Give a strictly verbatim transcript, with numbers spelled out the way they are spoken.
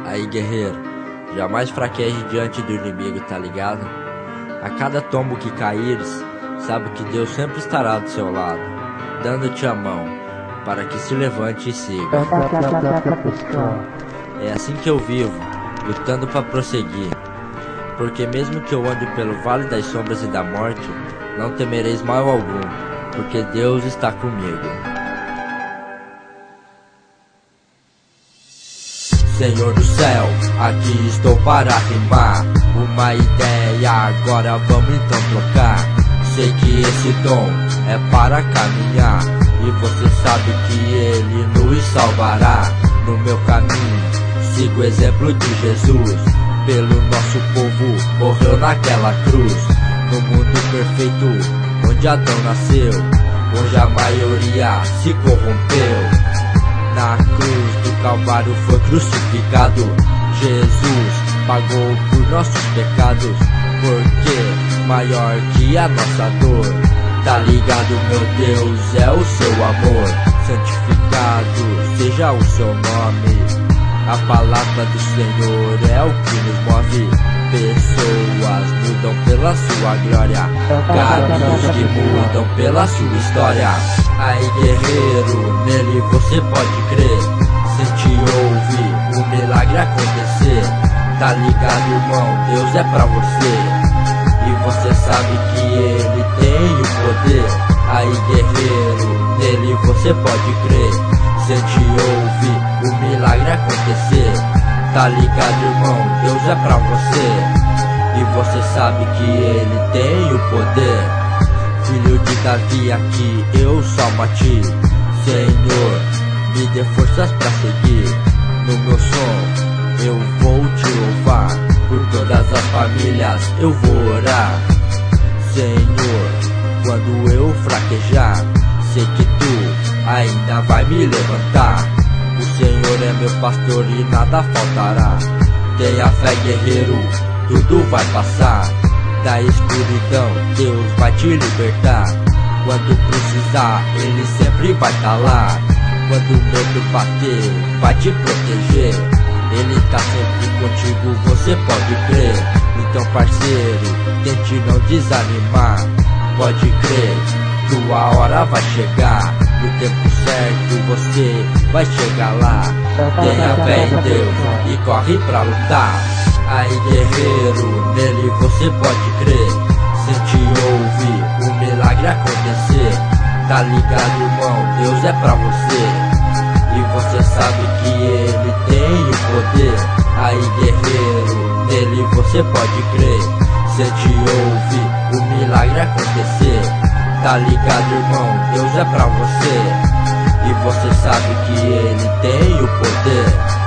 Aí, guerreiro, jamais fraqueje diante do inimigo, tá ligado? A cada tombo que caíres, sabe que Deus sempre estará do seu lado, dando-te a mão, para que se levante e siga. É assim que eu vivo, lutando para prosseguir, porque mesmo que eu ande pelo vale das sombras e da morte, não temereis mal algum, porque Deus está comigo. Senhor do céu, aqui estou para rimar uma ideia, agora vamos então trocar. Sei que esse dom é para caminhar, e você sabe que Ele nos salvará. No meu caminho, sigo o exemplo de Jesus, pelo nosso povo morreu naquela cruz. No mundo perfeito, onde Adão nasceu, onde a maioria se corrompeu. Na cruz do Calvário foi crucificado, Jesus pagou por nossos pecados, porque maior que a nossa dor, tá ligado, meu Deus, é o seu amor. Santificado seja o seu nome, a palavra do Senhor é o que nos move. Pessoas mudam pela sua glória, caminhos que mudam pela sua história. Aí, guerreiro, nele você pode crer, sentir e ouvir o milagre acontecer. Tá ligado, irmão, Deus é pra você, e você sabe que Ele tem o poder. Aí, guerreiro, nele você pode crer, sentir e ouvir o milagre acontecer. Tá ligado, irmão, Deus é pra você, e você sabe que Ele tem o poder. Filho de Davi, aqui eu salmo a ti, Senhor, me dê forças pra seguir. No meu som eu vou te louvar, por todas as famílias eu vou orar. Senhor, quando eu fraquejar, sei que tu ainda vai me levantar. O Senhor é meu pastor e nada faltará. Tenha fé, guerreiro, tudo vai passar. Da escuridão, Deus vai te libertar. Quando precisar, Ele sempre vai estar lá. Quando o medo bater, vai te proteger. Ele tá sempre contigo, você pode crer. Então, parceiro, tente não desanimar. Pode crer, tua hora vai chegar. No tempo certo você vai chegar lá. Tenha fé em Deus e corre pra lutar. Aí, guerreiro, nele você pode crer, sentir e ouvir o milagre acontecer. Tá ligado, irmão, Deus é pra você, e você sabe que Ele tem o poder. Aí, guerreiro, nele você pode crer, sentir e ouvir o milagre acontecer. Tá ligado, irmão, Deus é pra você, e você sabe que Ele tem o poder.